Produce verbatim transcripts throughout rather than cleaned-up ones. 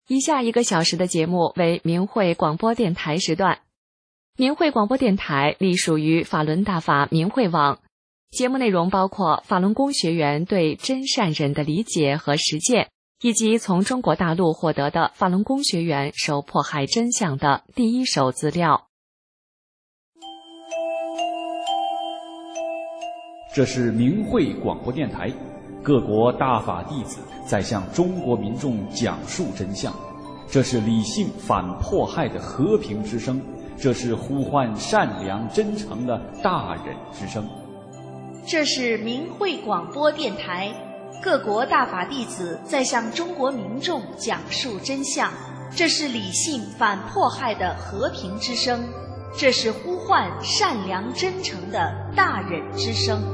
以下一个小时的节目为明慧广播电台时段。明慧广播电台隶属于法轮大法明慧网，节目内容包括法轮功学员对真善忍的理解和实践，以及从中国大陆获得的法轮功学员受迫害真相的第一手资料。 这是明慧广播电台，各国大法弟子在向中国民众讲述真相，这是理性反迫害的和平之声，这是呼唤善良真诚的大忍之声。 这是明慧广播电台，各国大法弟子在向中国民众讲述真相，这是理性反迫害的和平之声，这是呼唤善良真诚的大忍之声。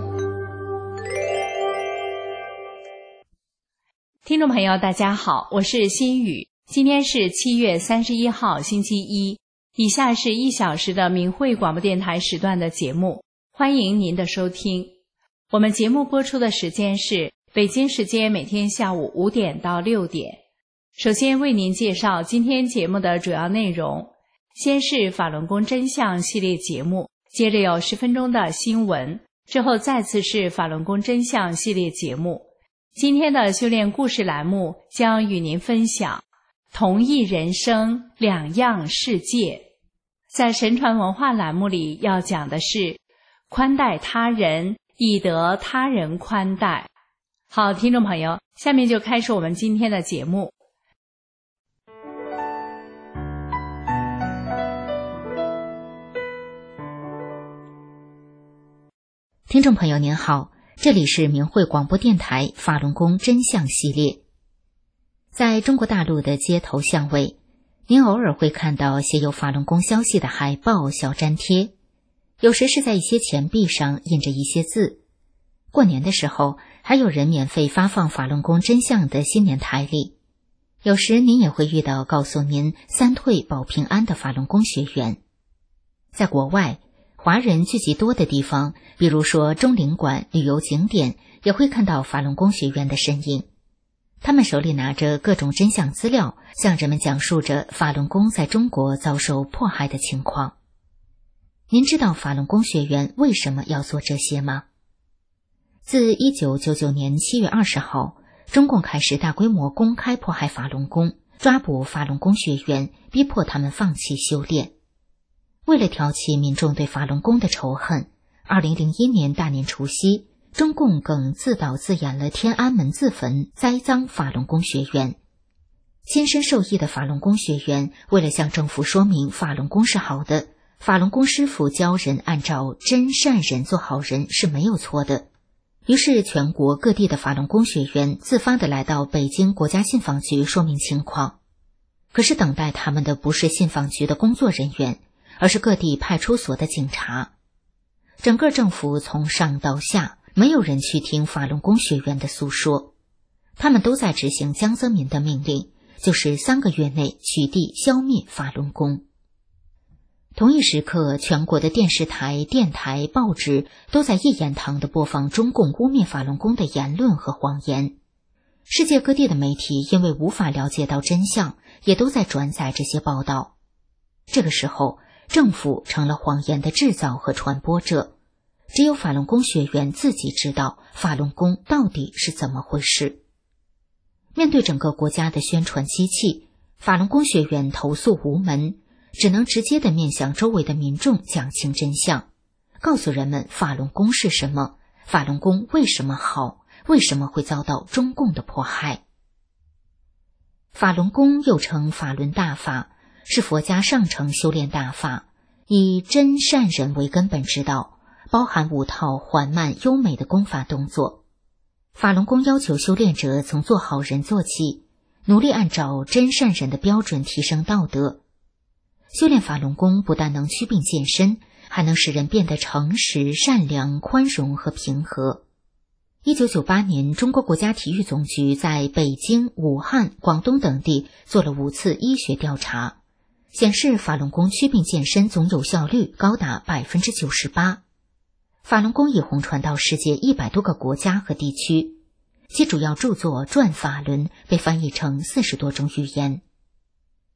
听众朋友大家好，我是心雨，今天是七月三十一号星期一，以下是一小时的明慧广播电台时段的节目，欢迎您的收听。我们节目播出的时间是北京时间每天下午五点到六点。首先为您介绍今天节目的主要内容，先是法轮功真相系列节目，接着有十分钟的新闻，之后再次是法轮功真相系列节目。今天的修炼故事栏目将与您分享同一人生两样世界。在神传文化栏目里要讲的是宽待他人，以得他人宽待。好，听众朋友，下面就开始我们今天的节目。 听众朋友您好，这里是明慧广播电台法轮功真相系列。在中国大陆的街头巷尾，您偶尔会看到写有法轮功消息的海报、小粘贴，有时是在一些钱币上印着一些字。过年的时候，还有人免费发放法轮功真相的新年台历。有时您也会遇到告诉您三退保平安的法轮功学员。在国外，华人聚集多的地方，比如说中领馆、旅游景点，也会看到法轮功学员的身影。他们手里拿着各种真相资料，向人们讲述着法轮功在中国遭受迫害的情况。您知道法轮功学员为什么要做这些吗？自一九九九年七月二十号，中共开始大规模公开迫害法轮功，抓捕法轮功学员，逼迫他们放弃修炼。为了挑起民众对法轮功的仇恨，二零零一年大年除夕，中共更自导自演了天安门自焚，栽赃法轮功学员。亲身受益的法轮功学员为了向政府说明法轮功是好的，法轮功师傅教人按照真善忍做好人是没有错的，于是全国各地的法轮功学员自发地来到北京国家信访局说明情况。可是等待他们的不是信访局的工作人员，而是各地派出所的警察。整个政府从上到下，没有人去听法轮功学员的诉说，他们都在执行江泽民的命令，就是三个月内取缔消灭法轮功。同一时刻，全国的电视台、电台、报纸都在一言堂地播放中共污蔑法轮功的言论和谎言。世界各地的媒体因为无法了解到真相，也都在转载这些报道。这个时候，政府成了谎言的制造和传播者，只有法轮功学员自己知道法轮功到底是怎么回事。面对整个国家的宣传机器，法轮功学员投诉无门，只能直接地面向周围的民众讲清真相，告诉人们法轮功是什么，法轮功为什么好，为什么会遭到中共的迫害。法轮功又称法轮大法，是佛家上乘修炼大法，以真善忍为根本之道，包含五套缓慢优美的功法动作。法轮功要求修炼者从做好人做起，努力按照真善忍的标准提升道德。修炼法轮功不但能祛病健身，还能使人变得诚实、善良、宽容和平和。一九九八年，中国国家体育总局在北京、武汉、广东等地做了五次医学调查，显示法轮功祛病健身总有效率高达 百分之九十八。 法轮功已红传到世界一百多个国家和地区，其主要著作《转法轮》被翻译成四十多种语言，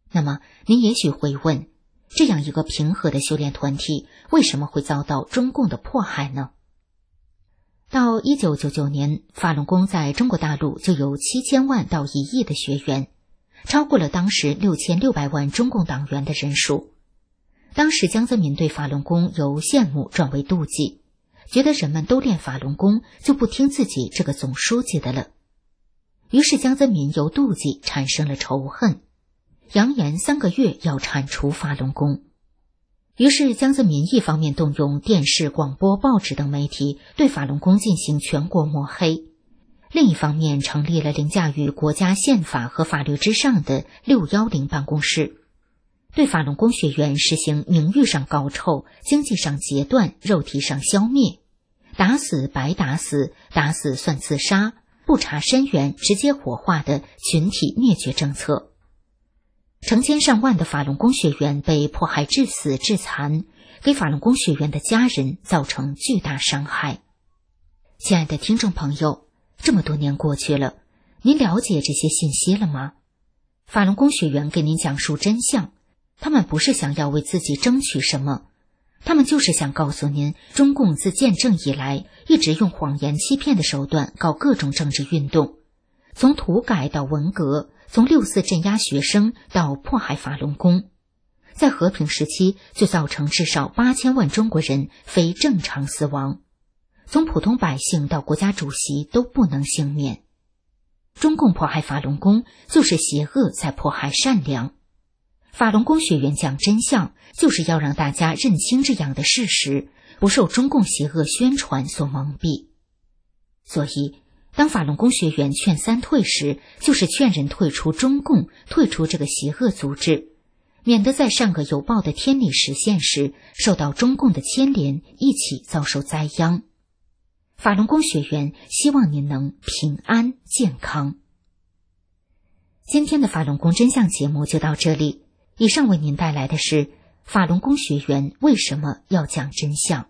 那么您也许会问，这样一个平和的修炼团体为什么会遭到中共的迫害呢？到一九九九年，法轮功在中国大陆就有七千万到一亿的学员，超过了当时六千六百万中共党员的人数。当时江泽民对法轮功由羡慕转为妒忌，觉得人们都练法轮功，就不听自己这个总书记的了。于是江泽民由妒忌产生了仇恨，扬言三个月要铲除法轮功。于是江泽民一方面动用电视、广播、报纸等媒体对法轮功进行全国抹黑，另一方面成立了凌驾于国家宪法和法律之上的六一零办公室，对法轮功学员实行名誉上搞臭、经济上截断、肉体上消灭，打死白打死，打死算自杀，不查深源直接火化的群体灭绝政策。成千上万的法轮功学员被迫害致死致残，给法轮功学员的家人造成巨大伤害。亲爱的听众朋友，这么多年过去了，您了解这些信息了吗？法轮功学员给您讲述真相，他们不是想要为自己争取什么，他们就是想告诉您，中共自建政以来一直用谎言欺骗的手段搞各种政治运动，从土改到文革，从六四镇压学生到迫害法轮功，在和平时期就造成至少八千万中国人非正常死亡，从普通百姓到国家主席都不能幸免。中共迫害法轮功，就是邪恶在迫害善良。法轮功学员讲真相，就是要让大家认清这样的事实，不受中共邪恶宣传所蒙蔽。所以当法轮功学员劝三退时，就是劝人退出中共，退出这个邪恶组织，免得在上个有报的天理实现时，受到中共的牵连，一起遭受灾殃。法轮功学员希望您能平安健康。今天的法轮功真相节目就到这里，以上为您带来的是法轮功学员为什么要讲真相。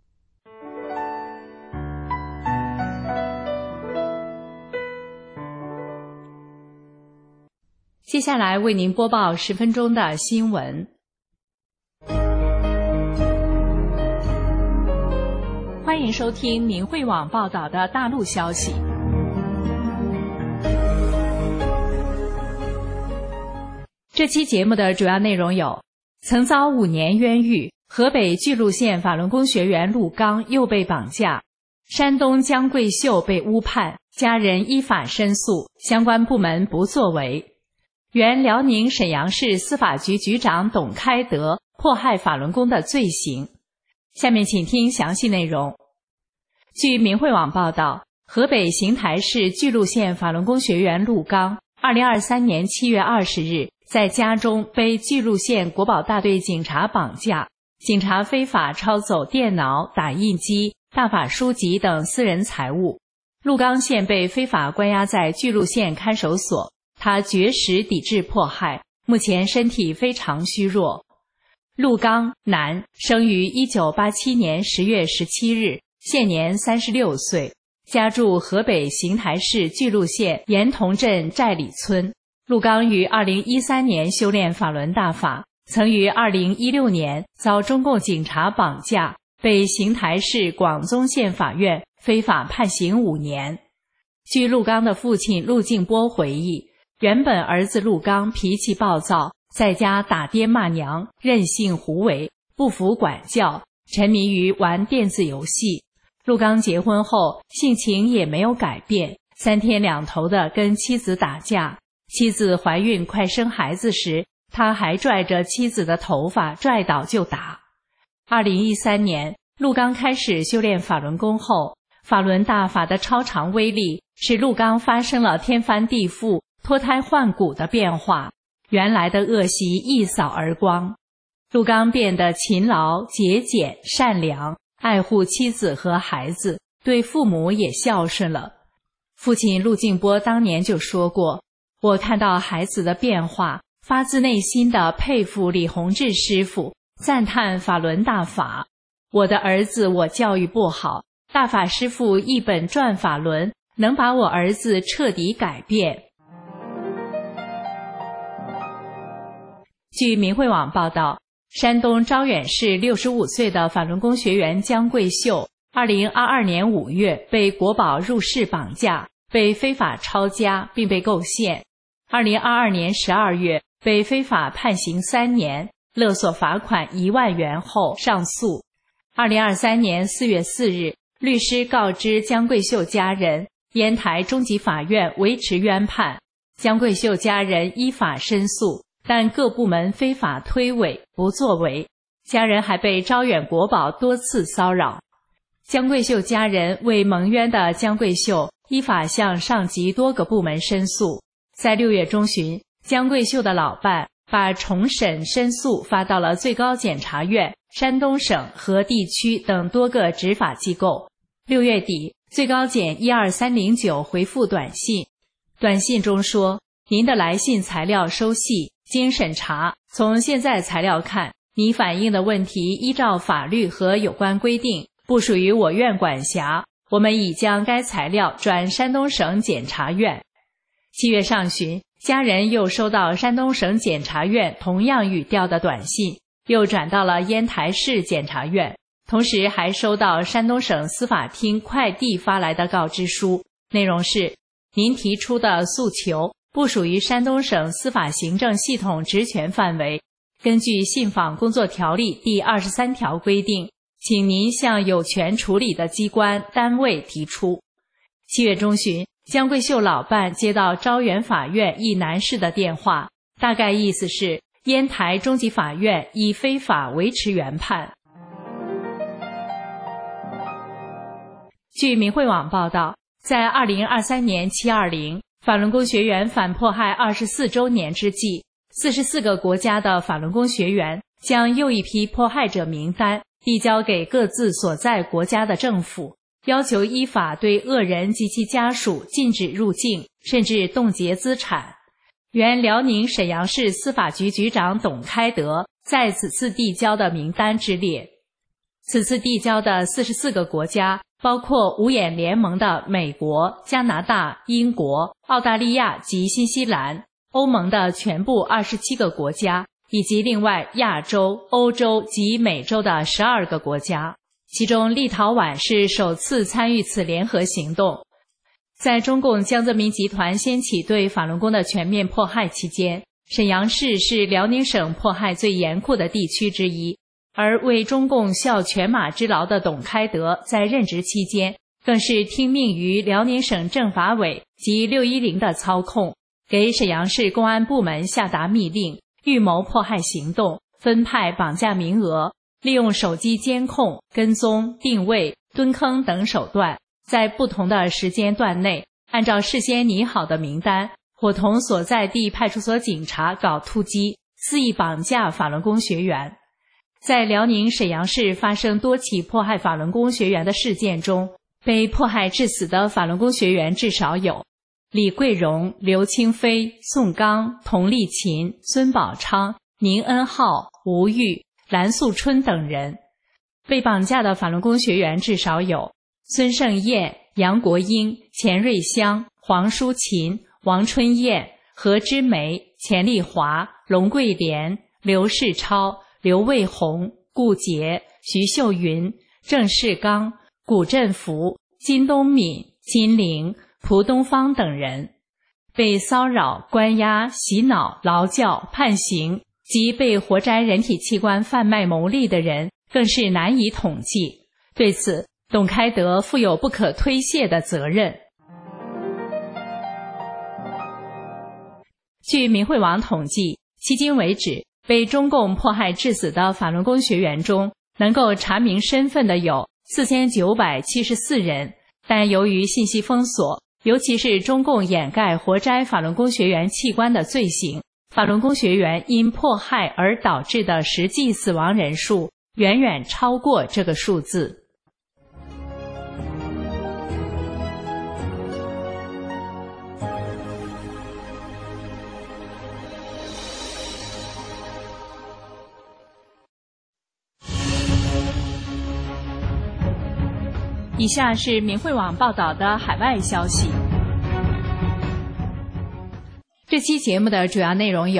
接下来为您播报十分钟的新闻。欢迎收听明慧网报道的大陆消息。这期节目的主要内容有：曾遭五年冤狱，河北巨鹿县法轮功学员陆刚又被绑架；山东姜桂秀被诬判，家人依法申诉，相关部门不作为。原辽宁沈阳市司法局局长董开德迫害法轮功的罪行。下面请听详细内容。据明慧网报道，河北邢台市巨鹿县法轮功学员陆刚二零二三年七月二十日在家中被巨鹿县国保大队警察绑架，警察非法抄走电脑、打印机、大法书籍等私人财物。陆刚现被非法关押在巨鹿县看守所，他绝食抵制迫害，目前身体非常虚弱。陆刚，男，生于一九八七年十月十七日，现年三十六岁，家住河北邢台市巨鹿县岩同镇寨里村。陆刚于二零一三年修炼法轮大法，曾于二零一六年遭中共警察绑架，被邢台市广宗县法院非法判刑五年。据陆刚的父亲陆敬波回忆，原本儿子陆刚脾气暴躁，在家打爹骂娘，任性胡为，不服管教，沉迷于玩电子游戏。陆刚结婚后性情也没有改变，三天两头的跟妻子打架。妻子怀孕快生孩子时，他还拽着妻子的头发拽倒就打。二零一三年，陆刚开始修炼法轮功后，法轮大法的超常威力使陆刚发生了天翻地覆、脱胎换骨的变化，原来的恶习一扫而光。陆刚变得勤劳、节俭、善良，爱护妻子和孩子，对父母也孝顺了。父亲陆敬波当年就说过，我看到孩子的变化，发自内心的佩服李洪志师傅，赞叹法轮大法。我的儿子我教育不好，大法师父一本转法轮，能把我儿子彻底改变。 据明慧网报道，山东招远市六十五岁的法轮功学员姜桂秀，二零二二年五月被国保入室绑架，被非法抄家并被构陷。二零二二年十二月被非法判刑三年，勒索罚款一万元后上诉。二零二三年四月四日，律师告知姜桂秀家人，烟台中级法院维持原判，姜桂秀家人依法申诉，但各部门非法推诿不作为，家人还被招远国保多次骚扰。姜桂秀家人为蒙冤的姜桂秀依法向上级多个部门申诉。在六月中旬，姜桂秀的老伴把重审申诉发到了最高检察院、山东省和地区等多个执法机构。六月底，最高检一二三零九回复短信，短信中说：您的来信材料收细，经审查，从现在材料看，你反映的问题依照法律和有关规定，不属于我院管辖，我们已将该材料转山东省检察院。七月上旬，家人又收到山东省检察院同样语调的短信，又转到了烟台市检察院，同时还收到山东省司法厅快递发来的告知书，内容是：您提出的诉求不属于山东省司法行政系统职权范围，根据信访工作条例第二十三条规定，请您向有权处理的机关单位提出。七月中旬，姜桂秀老伴接到招远法院一男士的电话，大概意思是烟台中级法院以非法维持原判。据明慧网报道，在二零二三年七二零法轮功学员反迫害二十四周年之际，四十四个国家的法轮功学员将又一批迫害者名单递交给各自所在国家的政府，要求依法对恶人及其家属禁止入境，甚至冻结资产。原辽宁沈阳市司法局局长董开德在此次递交的名单之列。此次递交的四十四个国家包括五眼联盟的美国、加拿大、英国、澳大利亚及新西兰，欧盟的全部二十七个国家，以及另外亚洲、欧洲及美洲的十二个国家。其中立陶宛是首次参与此联合行动。在中共江泽民集团掀起对法轮功的全面迫害期间，沈阳市是辽宁省迫害最严酷的地区之一，而为中共效犬马之劳的董开德在任职期间，更是听命于辽宁省政法委及六一零的操控，给沈阳市公安部门下达密令，预谋迫害行动，分派绑架名额，利用手机监控、跟踪、定位、蹲坑等手段，在不同的时间段内，按照事先拟好的名单，伙同所在地派出所警察搞突击，肆意绑架法轮功学员。在辽宁沈阳市发生多起迫害法轮功学员的事件中，被迫害致死的法轮功学员至少有李桂荣、刘清飞、宋刚、童丽琴、孙宝昌、宁恩浩、吴玉、蓝素春等人。被绑架的法轮功学员至少有孙胜燕、杨国英、钱瑞香、黄淑琴、王春燕、何之梅、钱丽华、龙桂莲、刘世超、刘卫红、顾杰、徐秀云、郑世刚、古振福、金东敏、金玲、蒲东方等人。被骚扰、关押、洗脑、劳教、判刑及被活摘人体器官贩卖牟利的人更是难以统计。对此，董开德负有不可推卸的责任。据明慧网统计，迄今为止，被中共迫害致死的法轮功学员中，能够查明身份的有四千九百七十四人，但由于信息封锁，尤其是中共掩盖活摘法轮功学员器官的罪行，法轮功学员因迫害而导致的实际死亡人数远远超过这个数字。以下是明慧网报道的海外消息。这期节目的主要内容有：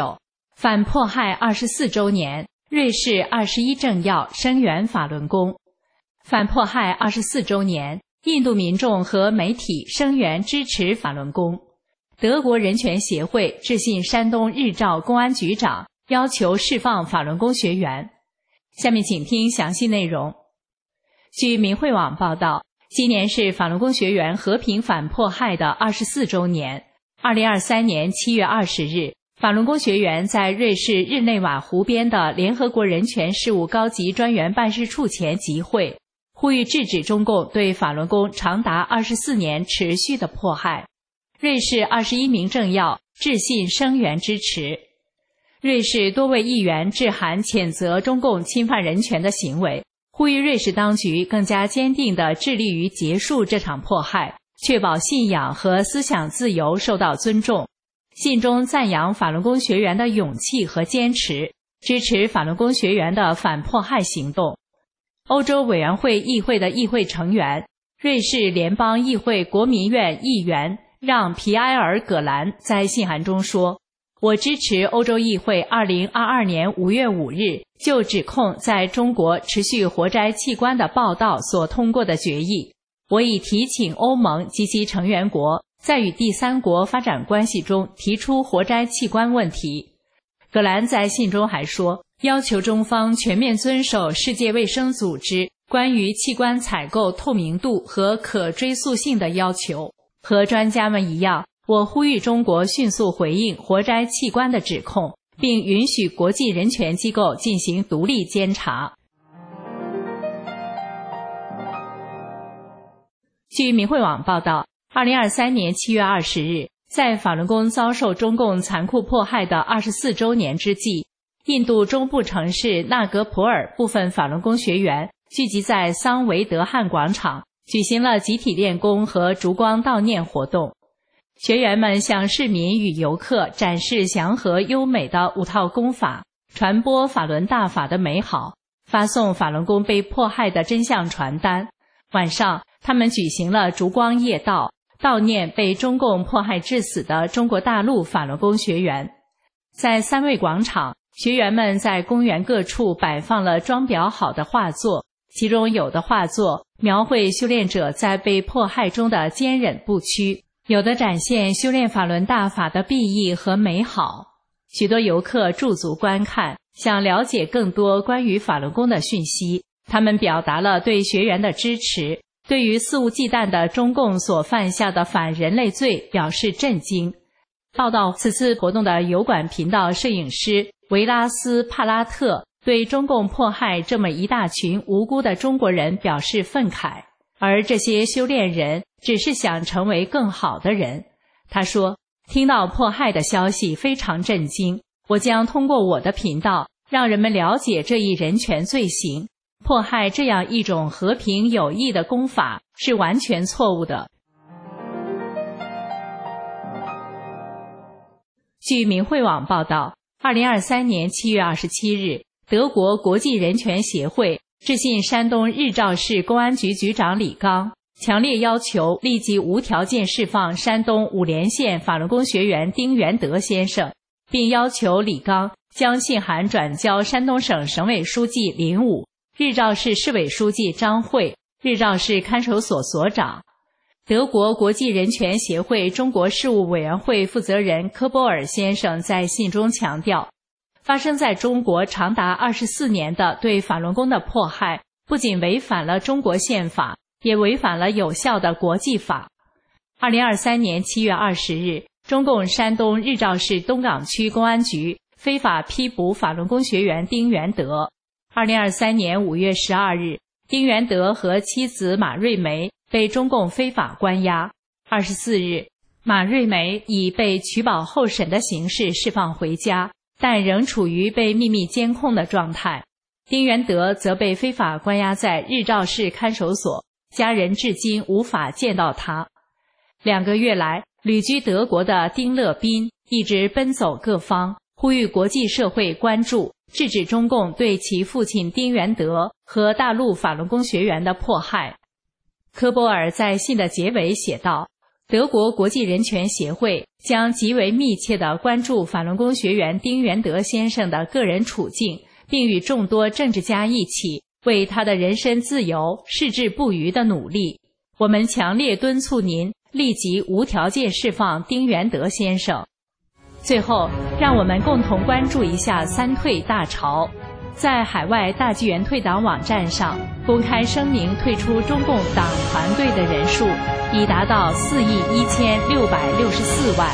反迫害二十四周年，瑞士二十一政要声援法轮功。反迫害二十四周年，印度民众和媒体声援支持法轮功。德国人权协会致信山东日照公安局长，要求释放法轮功学员。下面请听详细内容。据明慧网报道，今年是法轮功学员和平反迫害的二十四周年。二零二三年七月二十日，法轮功学员在瑞士日内瓦湖边的联合国人权事务高级专员办事处前集会，呼吁制止中共对法轮功长达二十四年持续的迫害。瑞士二十一名政要致信声援支持。瑞士多位议员致函谴责中共侵犯人权的行为，呼吁瑞士当局更加坚定地致力于结束这场迫害，确保信仰和思想自由受到尊重。信中赞扬法轮功学员的勇气和坚持，支持法轮功学员的反迫害行动。欧洲委员会议会的议会成员、瑞士联邦议会国民院议员让·皮埃尔·葛兰在信函中说，我支持欧洲议会二零二二年五月五日就指控在中国持续活摘器官的报道所通过的决议。我已提请欧盟及其成员国在与第三国发展关系中提出活摘器官问题。葛兰在信中还说，要求中方全面遵守世界卫生组织关于器官采购透明度和可追溯性的要求。和专家们一样，我呼吁中国迅速回应活摘器官的指控，并允许国际人权机构进行独立监察。据明慧网报道，二零二三年七月二十日，在法轮功遭受中共残酷迫害的二十四周年之际，印度中部城市纳格普尔部分法轮功学员聚集在桑维德汉广场，举行了集体练功和烛光悼念活动。学员们向市民与游客展示祥和优美的五套功法，传播法轮大法的美好，发送法轮功被迫害的真相传单。晚上，他们举行了烛光夜悼，悼念被中共迫害致死的中国大陆法轮功学员。在三位广场，学员们在公园各处摆放了装裱好的画作，其中有的画作描绘修炼者在被迫害中的坚忍不屈，有的展现修炼法轮大法的裨益和美好。许多游客驻足观看，想了解更多关于法轮功的讯息。他们表达了对学员的支持，对于肆无忌惮的中共所犯下的反人类罪表示震惊。报道此次活动的油管频道摄影师维拉斯·帕拉特对中共迫害这么一大群无辜的中国人表示愤慨，而这些修炼人只是想成为更好的人。他说，听到迫害的消息非常震惊，我将通过我的频道让人们了解这一人权罪行。迫害这样一种和平有益的功法是完全错误的。据明慧网报道，二零二三年七月二十七日，德国国际人权协会致信山东日照市公安局局长李刚，强烈要求立即无条件释放山东五莲县法轮功学员丁元德先生，并要求李刚将信函转交山东省省委书记林武、日照市市委书记张慧、日照市看守所所长。德国国际人权协会中国事务委员会负责人科波尔先生在信中强调，发生在中国长达二十四年的对法轮功的迫害，不仅违反了中国宪法，也违反了有效的国际法。二零二三年七月二十日，中共山东日照市东岗区公安局非法批捕法轮功学员丁元德。二零二三年五月十二日，丁元德和妻子马瑞梅被中共非法关押。二十四日，马瑞梅以被取保候审的形式释放回家，但仍处于被秘密监控的状态。丁元德则被非法关押在日照市看守所，家人至今无法见到他。两个月来，旅居德国的丁乐斌一直奔走各方，呼吁国际社会关注，制止中共对其父亲丁元德和大陆法轮功学员的迫害。科波尔在信的结尾写道， 德国国际人权协会将极为密切地关注法轮功学员丁元德先生的个人处境，并与众多政治家一起为他的人身自由矢志不渝地努力。我们强烈敦促您立即无条件释放丁元德先生。最后，让我们共同关注一下三退大潮。在海外大纪元退党网站上公开声明退出中共党团队的人数已达到四亿一千六百六十四万。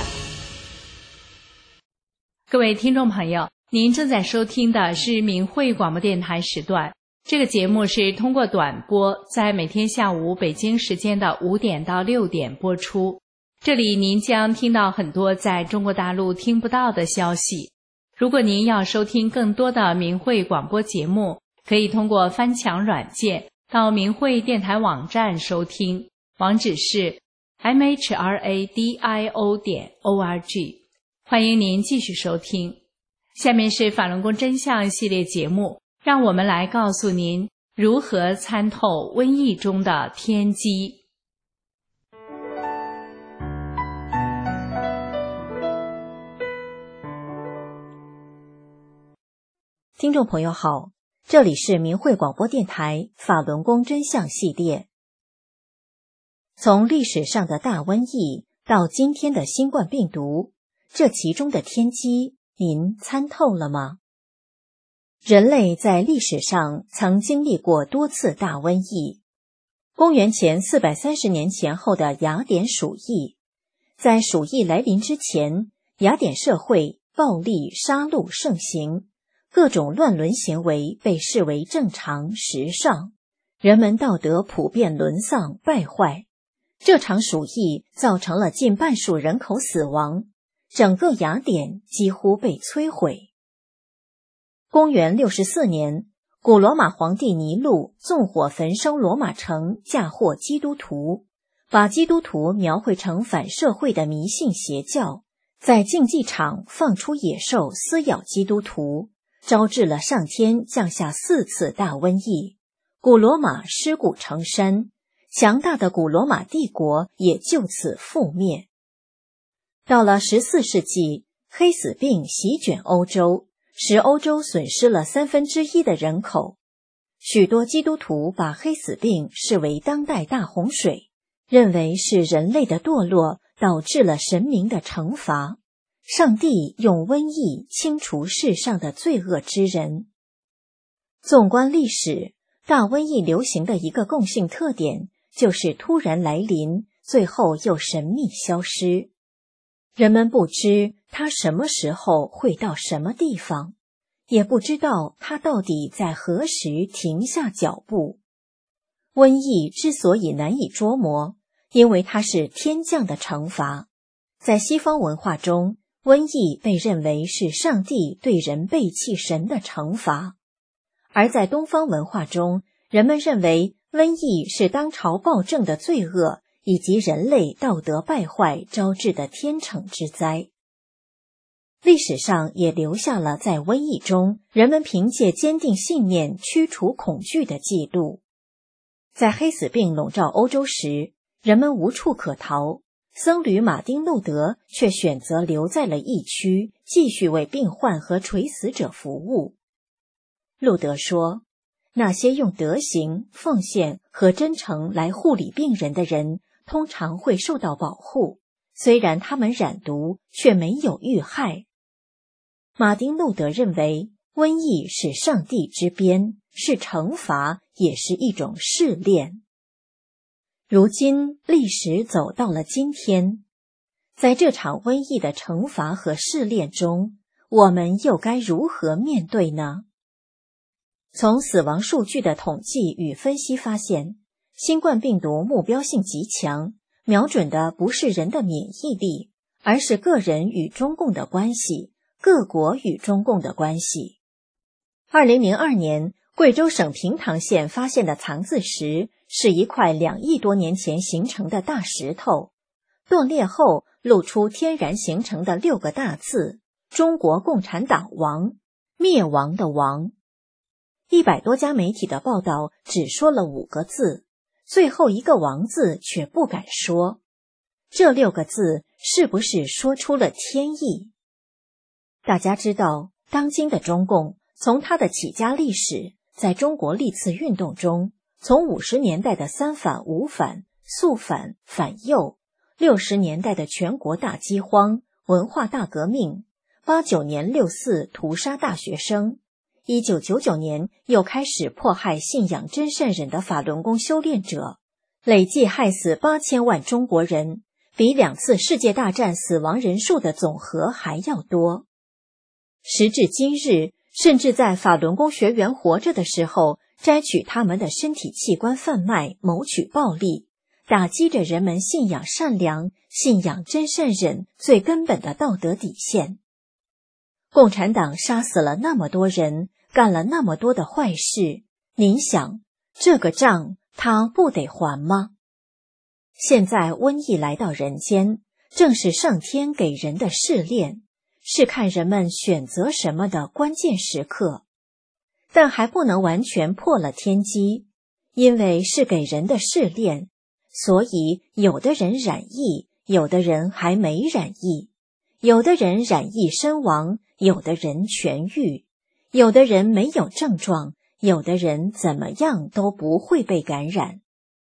各位听众朋友，您正在收听的是明慧广播电台时段。这个节目是通过短波，在每天下午北京时间的五点到六点播出。这里您将听到很多在中国大陆听不到的消息。如果您要收听更多的明慧广播节目，可以通过翻墙软件到明慧电台网站收听，网址是 m h r a d i o 点 o r g。 欢迎您继续收听。下面是法轮功真相系列节目，让我们来告诉您如何参透瘟疫中的天机。 听众朋友好，这里是明慧广播电台法轮功真相系列。从历史上的大瘟疫到今天的新冠病毒，这其中的天机您参透了吗？人类在历史上曾经历过多次大瘟疫。公元前四百三十年前后的雅典鼠疫，在鼠疫来临之前，雅典社会暴力杀戮盛行，各种乱伦行为被视为正常时尚，人们道德普遍沦丧败坏。这场鼠疫造成了近半数人口死亡，整个雅典几乎被摧毁。公元六十四年，古罗马皇帝尼禄纵火焚烧罗马城，嫁祸基督徒，把基督徒描绘成反社会的迷信邪教，在竞技场放出野兽撕咬基督徒，招致了上天降下四次大瘟疫，古罗马尸骨成山，强大的古罗马帝国也就此覆灭。到了十四世纪，黑死病席卷欧洲，使欧洲损失了三分之一的人口。许多基督徒把黑死病视为当代大洪水，认为是人类的堕落导致了神明的惩罚。上帝用瘟疫清除世上的罪恶之人。纵观历史，大瘟疫流行的一个共性特点就是突然来临，最后又神秘消失。人们不知它什么时候会到什么地方，也不知道它到底在何时停下脚步。瘟疫之所以难以捉摸，因为它是天降的惩罚。在西方文化中，瘟疫被认为是上帝对人背弃神的惩罚，而在东方文化中，人们认为瘟疫是当朝暴政的罪恶以及人类道德败坏招致的天惩之灾。历史上也留下了在瘟疫中人们凭借坚定信念驱除恐惧的记录。在黑死病笼罩欧洲时，人们无处可逃，僧侣马丁·路德却选择留在了疫区，继续为病患和垂死者服务。路德说，那些用德行、奉献和真诚来护理病人的人，通常会受到保护，虽然他们染毒，却没有遇害。马丁·路德认为，瘟疫是上帝之鞭，是惩罚，也是一种试炼。如今，历史走到了今天，在这场瘟疫的惩罚和试炼中，我们又该如何面对呢？从死亡数据的统计与分析发现，新冠病毒目标性极强，瞄准的不是人的免疫力，而是个人与中共的关系，各国与中共的关系。二零零二年，贵州省平塘县发现的藏字石是一块两亿多年前形成的大石头，断裂后露出天然形成的六个大字：中国共产党亡，灭亡的亡。一百多家媒体的报道只说了五个字，最后一个亡字却不敢说。 这六个字是不是说出了天意？大家知道，当今的中共从它的起家历史，在中国历次运动中，从五十年代的三反五反、肃反、反右，六十年代的全国大饥荒、文化大革命，八九年六四屠杀大学生，一九九九年又开始迫害信仰真善忍的法轮功修炼者，累计害死八千万中国人，比两次世界大战死亡人数的总和还要多。时至今日，甚至在法轮功学员活着的时候，摘取他们的身体器官贩卖，谋取暴利，打击着人们信仰善良、信仰真善忍最根本的道德底线。共产党杀死了那么多人，干了那么多的坏事，您想，这个账他不得还吗？现在瘟疫来到人间，正是上天给人的试炼，是看人们选择什么的关键时刻。但还不能完全破了天机，因为是给人的试炼，所以有的人染疫，有的人还没染疫，有的人染疫身亡，有的人痊愈，有的人没有症状，有的人怎么样都不会被感染。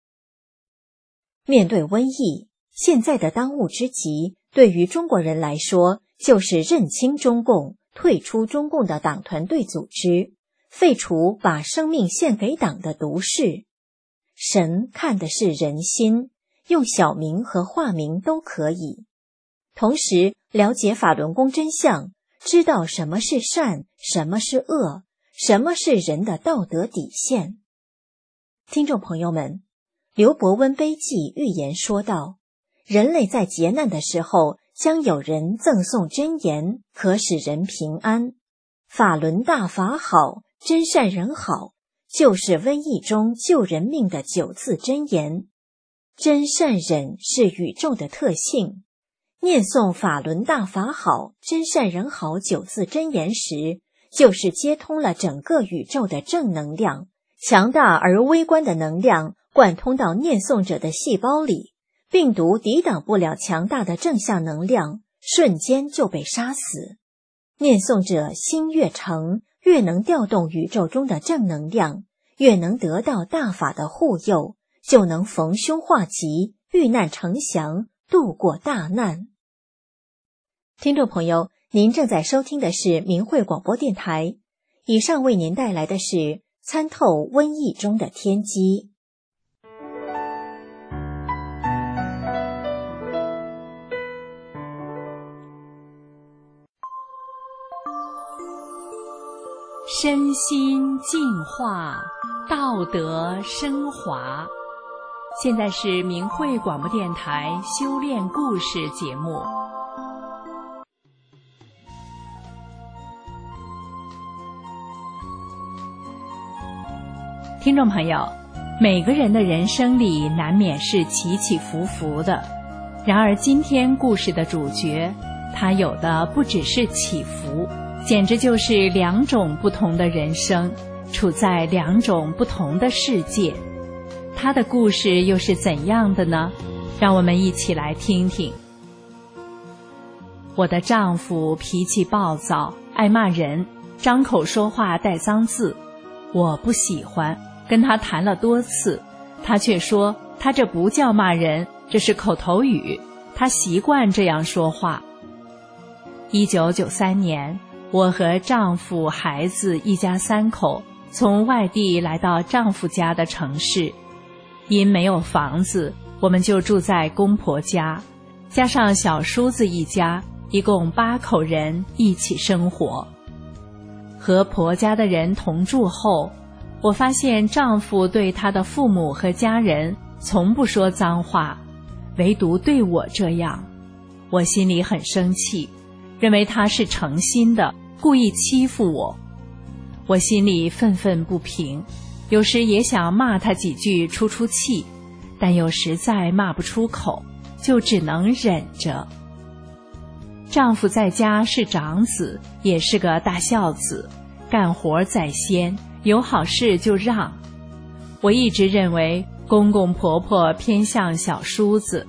面对瘟疫，现在的当务之急，对于中国人来说，就是认清中共，退出中共的党团队组织，废除把生命献给党的毒誓。神看的是人心，用小名和化名都可以。同时了解法轮功真相，知道什么是善，什么是恶，什么是人的道德底线。听众朋友们，刘伯温碑记预言说道，人类在劫难的时候，将有人赠送真言，可使人平安。法轮大法好，真善人好，就是瘟疫中救人命的九字真言。真善忍是宇宙的特性。念诵法轮大法好，真善人好九字真言时，就是接通了整个宇宙的正能量，强大而微观的能量贯通到念诵者的细胞里，病毒抵挡不了强大的正向能量，瞬间就被杀死。念诵者心越诚，越能调动宇宙中的正能量，越能得到大法的护佑，就能逢凶化吉，遇难成祥，度过大难。听众朋友，您正在收听的是明慧广播电台，以上为您带来的是参透瘟疫中的天机。 身心净化，道德升华。现在是明慧广播电台修炼故事节目。听众朋友，每个人的人生里难免是起起伏伏的，然而今天故事的主角，他有的不只是起伏，简直就是两种不同的人生，处在两种不同的世界。他的故事又是怎样的呢？让我们一起来听听。我的丈夫脾气暴躁，爱骂人，张口说话带脏字，我不喜欢，跟他谈了多次，他却说他这不叫骂人，这是口头语，他习惯这样说话。一九九三年，我和丈夫、孩子一家三口从外地来到丈夫家的城市，因没有房子，我们就住在公婆家，加上小叔子一家，一共八口人一起生活。和婆家的人同住后，我发现丈夫对他的父母和家人从不说脏话，唯独对我这样，我心里很生气，认为他是诚心的，故意欺负我。我心里愤愤不平，有时也想骂他几句出出气，但又实在骂不出口，就只能忍着。丈夫在家是长子，也是个大孝子，干活在先，有好事就让。我一直认为公公婆婆偏向小叔子，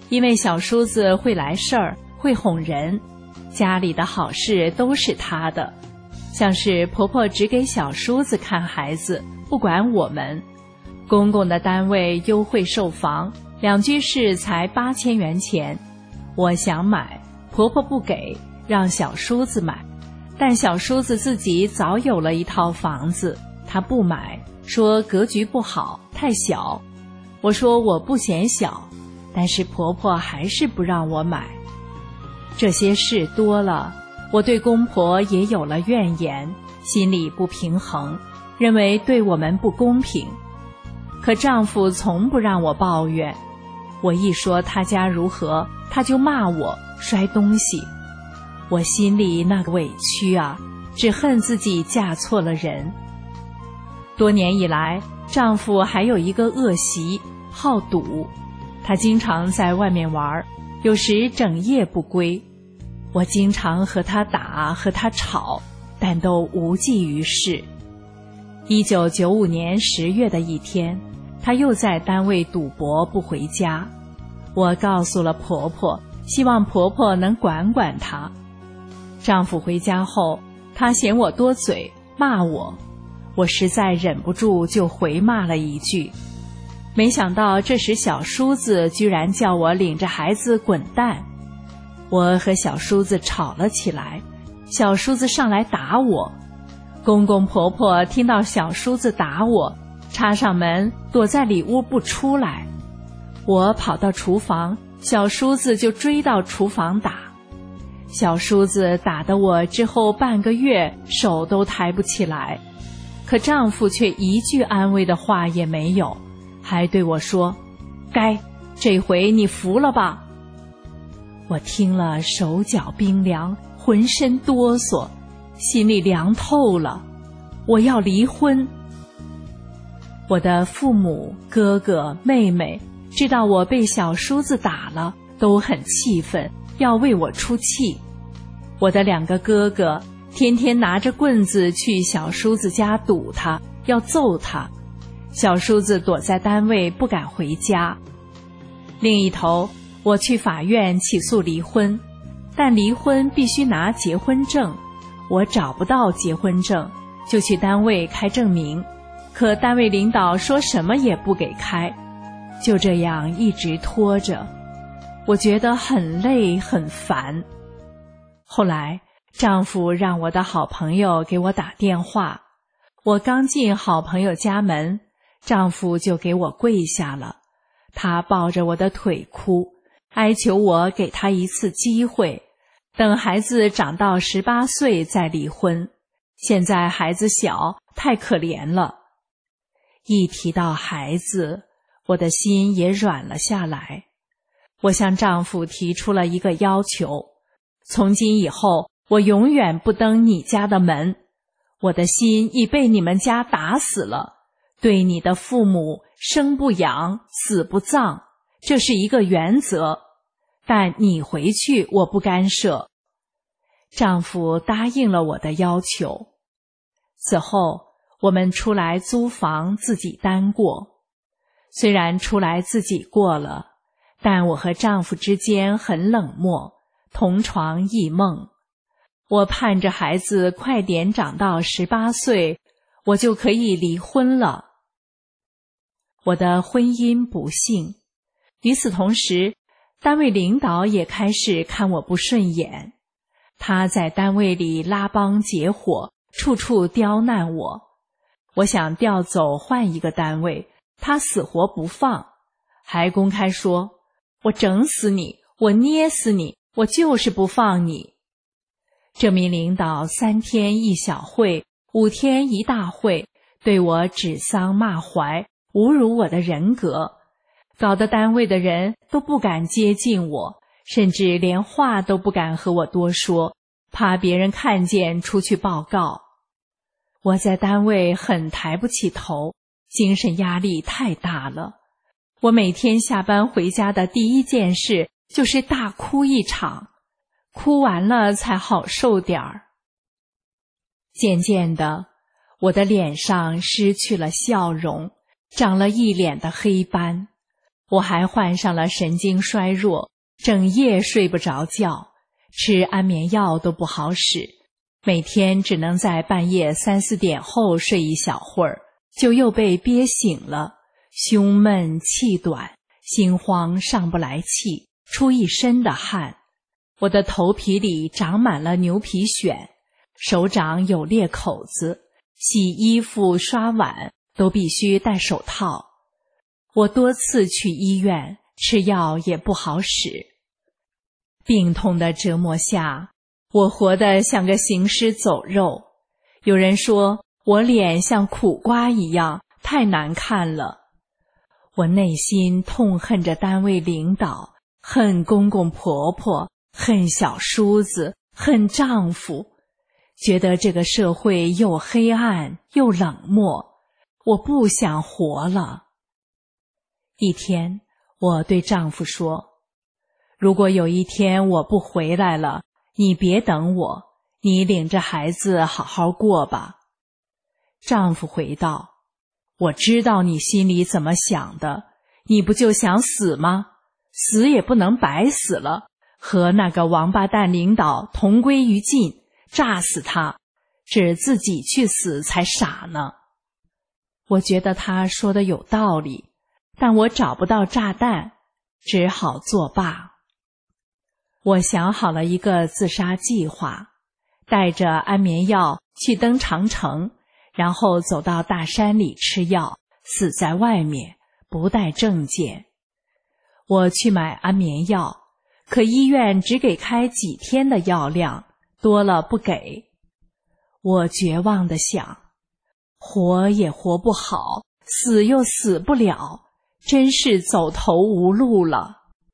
因为小叔子会来事儿，会哄人，家里的好事都是他的。像是婆婆只给小叔子看孩子，不管我们。公公的单位优惠售房，两居室才八千元钱，我想买，婆婆不给，让小叔子买。但小叔子自己早有了一套房子，他不买，说格局不好，太小。我说我不嫌小，但是婆婆还是不让我买。这些事多了，我对公婆也有了怨言，心里不平衡，认为对我们不公平。可丈夫从不让我抱怨，我一说他家如何，他就骂我，摔东西。我心里那个委屈啊，只恨自己嫁错了人。多年以来，丈夫还有一个恶习，好赌。他经常在外面玩，有时整夜不归。我经常和他打，和他吵，但都无济于事。一九九五年十月的一天，他又在单位赌博不回家。我告诉了婆婆，希望婆婆能管管他。丈夫回家后，他嫌我多嘴，骂我。我实在忍不住，就回骂了一句。没想到这时小叔子居然叫我领着孩子滚蛋。我和小叔子吵了起来，小叔子上来打我。公公婆婆听到小叔子打我，插上门躲在里屋不出来。我跑到厨房，小叔子就追到厨房打。小叔子打得我之后半个月手都抬不起来，可丈夫却一句安慰的话也没有，还对我说：该，这回你服了吧。我听了手脚冰凉，浑身哆嗦，心里凉透了。我要离婚。我的父母、哥哥、妹妹知道我被小叔子打了，都很气愤，要为我出气。我的两个哥哥天天拿着棍子去小叔子家堵他，要揍他。小叔子躲在单位不敢回家。另一头，我去法院起诉离婚，但离婚必须拿结婚证，我找不到结婚证，就去单位开证明，可单位领导说什么也不给开，就这样一直拖着。我觉得很累很烦。后来丈夫让我的好朋友给我打电话，我刚进好朋友家门，丈夫就给我跪下了，他抱着我的腿哭，哀求我给他一次机会，等孩子长到十八岁再离婚，现在孩子小，太可怜了。一提到孩子，我的心也软了下来。我向丈夫提出了一个要求，从今以后我永远不登你家的门，我的心已被你们家打死了，对你的父母生不养，死不葬，这是一个原则，但你回去我不干涉。丈夫答应了我的要求。此后我们出来租房自己单过。虽然出来自己过了，但我和丈夫之间很冷漠，同床异梦。我盼着孩子快点长到十八岁，我就可以离婚了。我的婚姻不幸。与此同时，单位领导也开始看我不顺眼。他在单位里拉帮结伙，处处刁难我。我想调走换一个单位，他死活不放，还公开说：我整死你，我捏死你，我就是不放你。这名领导三天一小会，五天一大会，对我指桑骂槐，侮辱我的人格，搞得单位的人都不敢接近我，甚至连话都不敢和我多说，怕别人看见出去报告。我在单位很抬不起头，精神压力太大了。我每天下班回家的第一件事就是大哭一场，哭完了才好受点儿。渐渐的，我的脸上失去了笑容，长了一脸的黑斑。 我还患上了神经衰弱，整夜睡不着觉，吃安眠药都不好使，每天只能在半夜三四点后睡一小会儿，就又被憋醒了，胸闷气短，心慌上不来气，出一身的汗。我的头皮里长满了牛皮癣，手掌有裂口子，洗衣服刷碗都必须戴手套。我多次去医院，吃药也不好使。病痛的折磨下，我活得像个行尸走肉。有人说我脸像苦瓜一样，太难看了。我内心痛恨着单位领导，恨公公婆婆，恨小叔子，恨丈夫，觉得这个社会又黑暗又冷漠，我不想活了。一天，我对丈夫说，如果有一天我不回来了，你别等我，你领着孩子好好过吧。丈夫回道，我知道你心里怎么想的，你不就想死吗？死也不能白死了，和那个王八蛋领导同归于尽，炸死他，只自己去死才傻呢。我觉得他说的有道理，但我找不到炸弹，只好作罢。我想好了一个自杀计划，带着安眠药去登长城，然后走到大山里吃药，死在外面，不带证件。我去买安眠药，可医院只给开几天的药量，多了不给。我绝望地想，活也活不好，死又死不了，真是走投无路了。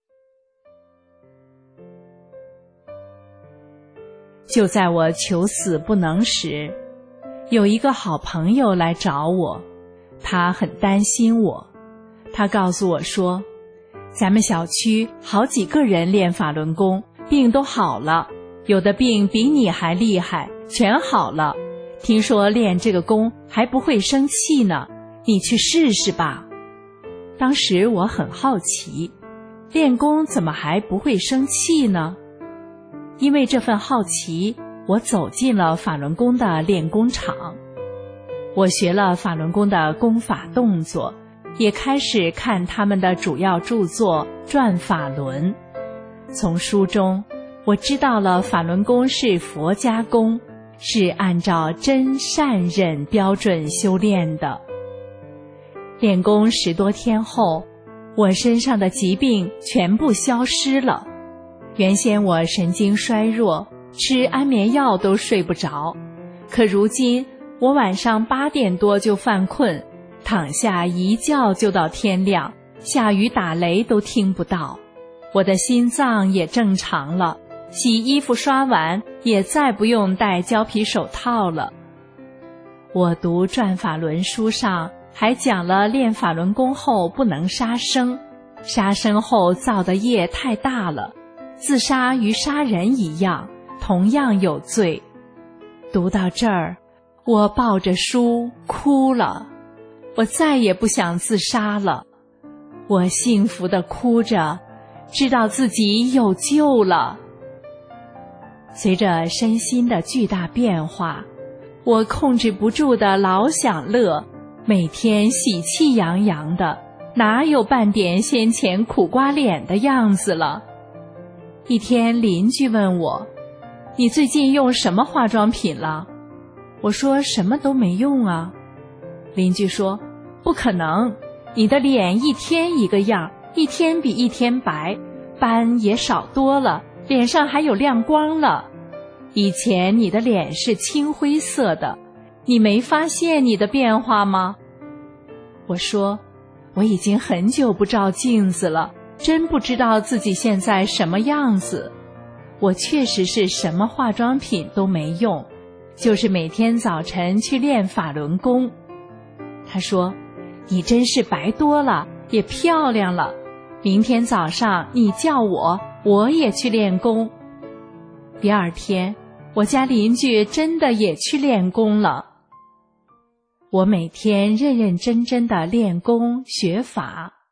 就在我求死不能时，有一个好朋友来找我，他很担心我。他告诉我说，咱们小区好几个人练法轮功，病都好了，有的病比你还厉害，全好了。听说练这个功还不会生气呢，你去试试吧。当时我很好奇，练功怎么还不会生气呢？因为这份好奇，我走进了法轮功的练功场。我学了法轮功的功法动作，也开始看他们的主要著作《转法轮》。从书中，我知道了法轮功是佛家功，是按照真善忍标准修炼的。练功十多天后，我身上的疾病全部消失了。原先我神经衰弱，吃安眠药都睡不着，可如今我晚上八点多就犯困，躺下一觉就到天亮，下雨打雷都听不到。我的心脏也正常了，洗衣服刷碗也再不用戴胶皮手套了。我读转法轮书上还讲了练法轮功后不能杀生，杀生后造的业太大了，自杀与杀人一样，同样有罪。读到这儿，我抱着书哭了，我再也不想自杀了。我幸福地哭着，知道自己有救了。随着身心的巨大变化，我控制不住的老想乐，每天喜气洋洋的，哪有半点先前苦瓜脸的样子了。一天邻居问我，你最近用什么化妆品了？我说什么都没用啊。邻居说，不可能，你的脸一天一个样，一天比一天白，斑也少多了，脸上还有亮光了。以前你的脸是青灰色的，你没发现你的变化吗？我说，我已经很久不照镜子了，真不知道自己现在什么样子。我确实是什么化妆品都没用，就是每天早晨去练法轮功。他说，你真是白多了，也漂亮了，明天早上你叫我，我也去练功。第二天，我家邻居真的也去练功了。我每天认认真真的练功学法，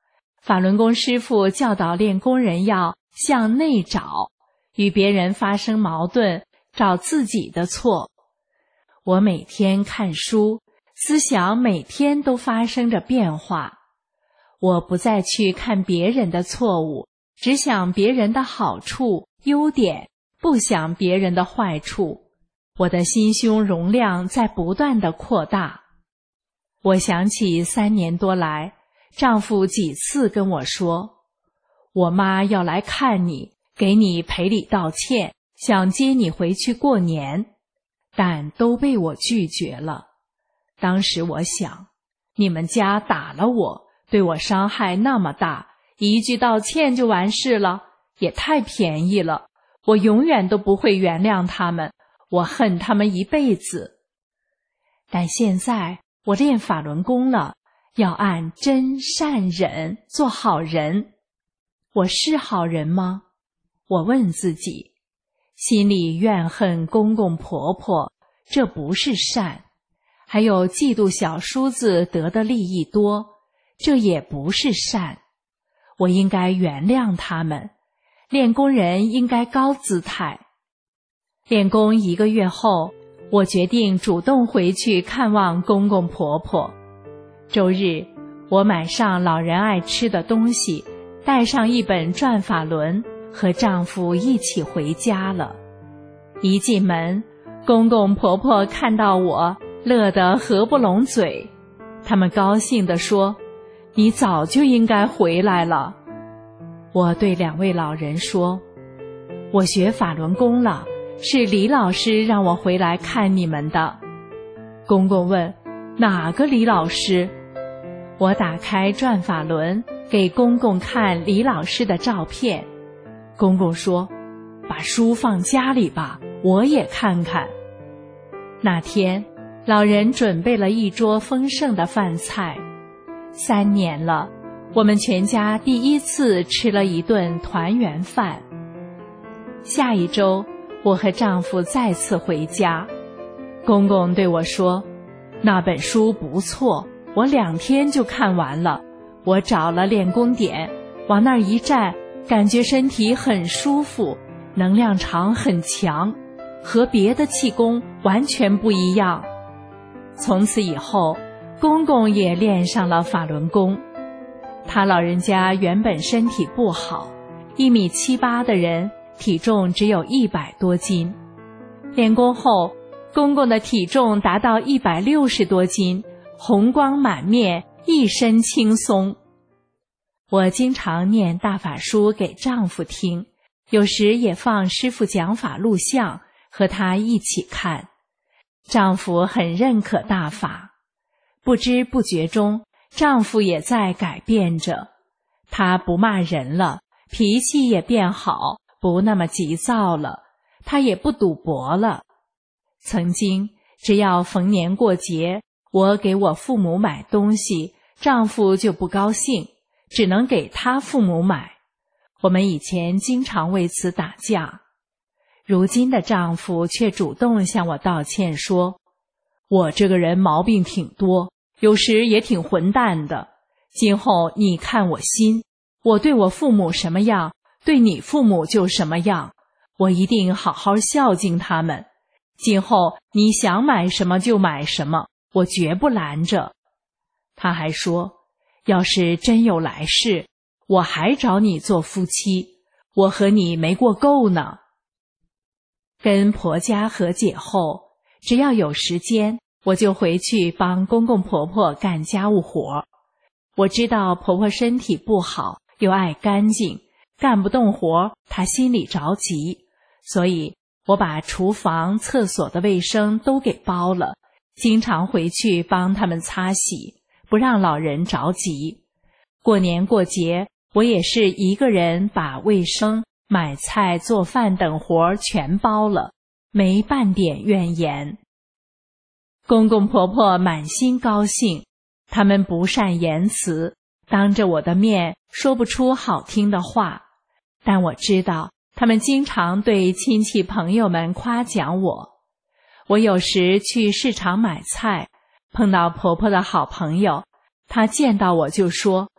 法轮功师父教导练功人要向内找，与别人发生矛盾，找自己的错。我每天看书，思想每天都发生着变化。我不再去看别人的错误，只想别人的好处、优点，不想别人的坏处。我的心胸容量在不断地扩大。我想起三年多来，丈夫几次跟我说，我妈要来看你，给你赔礼道歉，想接你回去过年，但都被我拒绝了。当时我想，你们家打了我，对我伤害那么大，一句道歉就完事了，也太便宜了，我永远都不会原谅他们，我恨他们一辈子。但现在我练法轮功了，要按真善忍做好人。我是好人吗？我问自己，心里怨恨公公婆婆，这不是善；还有嫉妒小叔子得的利益多，这也不是善。我应该原谅他们，练功人应该高姿态。练功一个月后，我决定主动回去看望公公婆婆。周日，我买上老人爱吃的东西，带上一本转法轮，和丈夫一起回家了。一进门，公公婆婆看到我，乐得合不拢嘴。他们高兴地说，你早就应该回来了。我对两位老人说，我学法轮功了，是李老师让我回来看你们的。公公问，哪个李老师？我打开转法轮，给公公看李老师的照片。公公说，把书放家里吧，我也看看。那天，老人准备了一桌丰盛的饭菜。三年了，我们全家第一次吃了一顿团圆饭。下一周，我和丈夫再次回家。公公对我说，那本书不错，我两天就看完了。我找了练功点，往那儿一站，感觉身体很舒服，能量场很强，和别的气功完全不一样。从此以后，公公也练上了法轮功。他老人家原本身体不好，一米七八的人，体重只有一百多斤。练功后，公公的体重达到一百六十多斤，红光满面，一身轻松。我经常念大法书给丈夫听，有时也放师父讲法录像，和他一起看。丈夫很认可大法，不知不觉中，丈夫也在改变着。他不骂人了，脾气也变好，不那么急躁了，他也不赌博了。曾经，只要逢年过节，我给我父母买东西，丈夫就不高兴，只能给他父母买。我们以前经常为此打架。如今的丈夫却主动向我道歉说，我这个人毛病挺多，有时也挺混蛋的。今后你看我心，我对我父母什么样，对你父母就什么样，我一定好好孝敬他们。今后你想买什么就买什么，我绝不拦着。他还说，要是真有来世，我还找你做夫妻，我和你没过够呢。跟婆家和解后，只要有时间，我就回去帮公公婆婆干家务活。我知道婆婆身体不好，又爱干净，干不动活，她心里着急，所以我把厨房、厕所的卫生都给包了，经常回去帮他们擦洗，不让老人着急。过年过节，我也是一个人把卫生、买菜、做饭等活全包了，没半点怨言。公公婆婆满心高兴，他们不善言辞，当着我的面说不出好听的话，但我知道他们经常对亲戚朋友们夸奖我。我有时去市场买菜，碰到婆婆的好朋友，她见到我就说，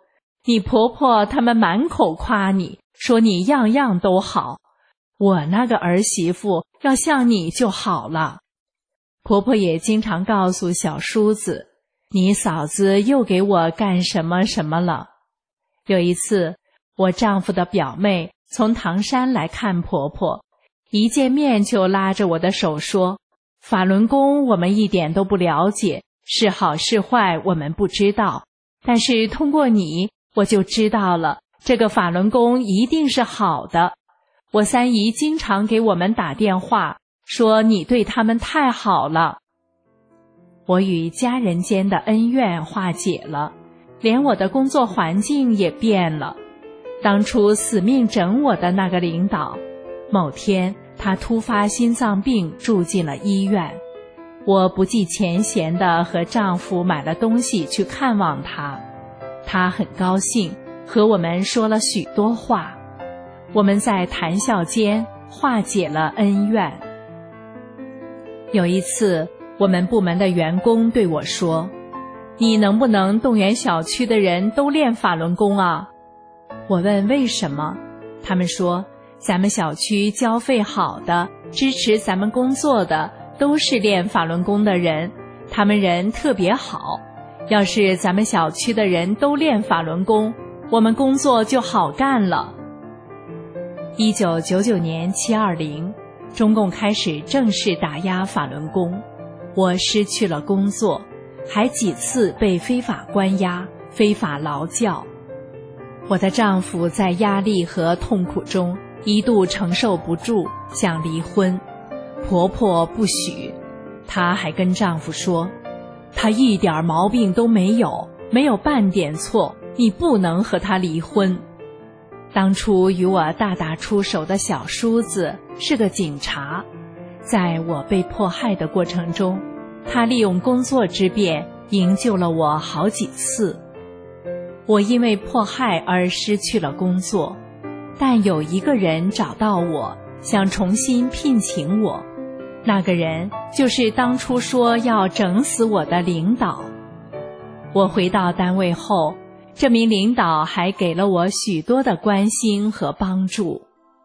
你婆婆他们满口夸你，说你样样都好。我那个儿媳妇要像你就好了。婆婆也经常告诉小叔子，你嫂子又给我干什么什么了。有一次，我丈夫的表妹从唐山来看婆婆，一见面就拉着我的手说，法轮功我们一点都不了解，是好是坏我们不知道，但是通过你我就知道了，这个法轮功一定是好的。我三姨经常给我们打电话，说你对他们太好了。我与家人间的恩怨化解了，连我的工作环境也变了。当初死命整我的那个领导，某天他突发心脏病住进了医院，我不计前嫌地和丈夫买了东西去看望他，他很高兴，和我们说了许多话，我们在谈笑间化解了恩怨。有一次，我们部门的员工对我说，你能不能动员小区的人都练法轮功啊？我问为什么，他们说，咱们小区交费好的，支持咱们工作的，都是练法轮功的人，他们人特别好，要是咱们小区的人都练法轮功，我们工作就好干了。一九九九年七二零，中共开始正式打压法轮功，我失去了工作，还几次被非法关押、非法劳教。我的丈夫在压力和痛苦中一度承受不住，想离婚，婆婆不许。她还跟丈夫说，她一点毛病都没有，没有半点错，你不能和她离婚。当初与我大打出手的小叔子是个警察，在我被迫害的过程中，他利用工作之便营救了我好几次。我因为迫害而失去了工作，但有一个人找到我，想重新聘请我，那个人就是当初说要整死我的领导。我回到单位后，这名领导还给了我许多的关心和帮助。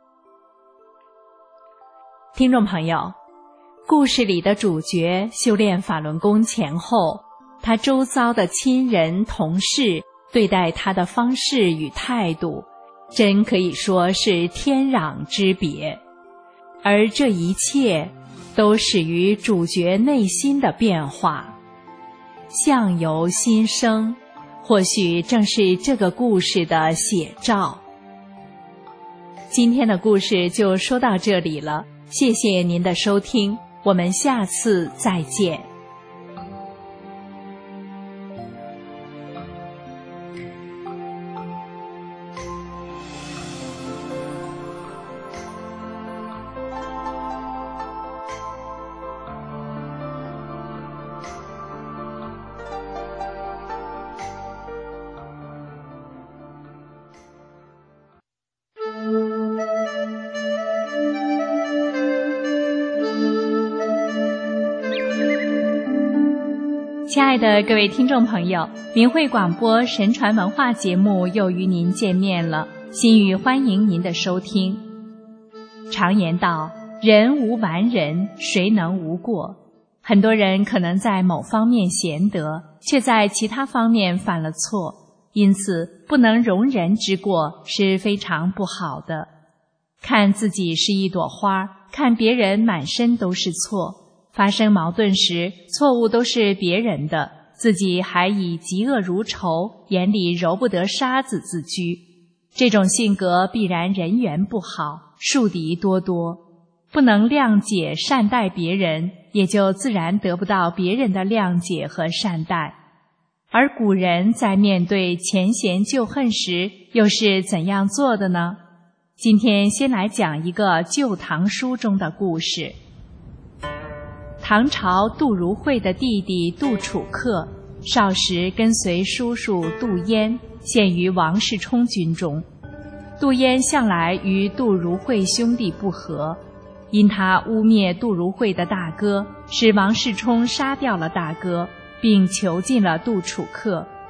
听众朋友，故事里的主角修炼法轮功前后，他周遭的亲人同事对待他的方式与态度，真可以说是天壤之别。而这一切都始于主角内心的变化。相由心生，或许正是这个故事的写照。今天的故事就说到这里了，谢谢您的收听，我们下次再见。亲爱的各位听众朋友，明慧广播神传文化节目又与您见面了，心语欢迎您的收听。常言道，人无完人，谁能无过？很多人可能在某方面贤德，却在其他方面犯了错，因此不能容人之过是非常不好的。看自己是一朵花，看别人满身都是错。发生矛盾时，错误都是别人的，自己还以嫉恶如仇，眼里揉不得沙子自居。这种性格必然人缘不好，树敌多多，不能谅解善待别人，也就自然得不到别人的谅解和善待。而古人在面对前嫌旧恨时，又是怎样做的呢？今天先来讲一个《旧唐书》中的故事。唐朝杜如晦的弟弟杜楚客，少时跟随叔叔杜淹陷于王世充军中。杜淹向来与杜如晦兄弟不和，因他污蔑杜如晦的大哥，使王世充杀掉了大哥，并囚禁了杜楚客。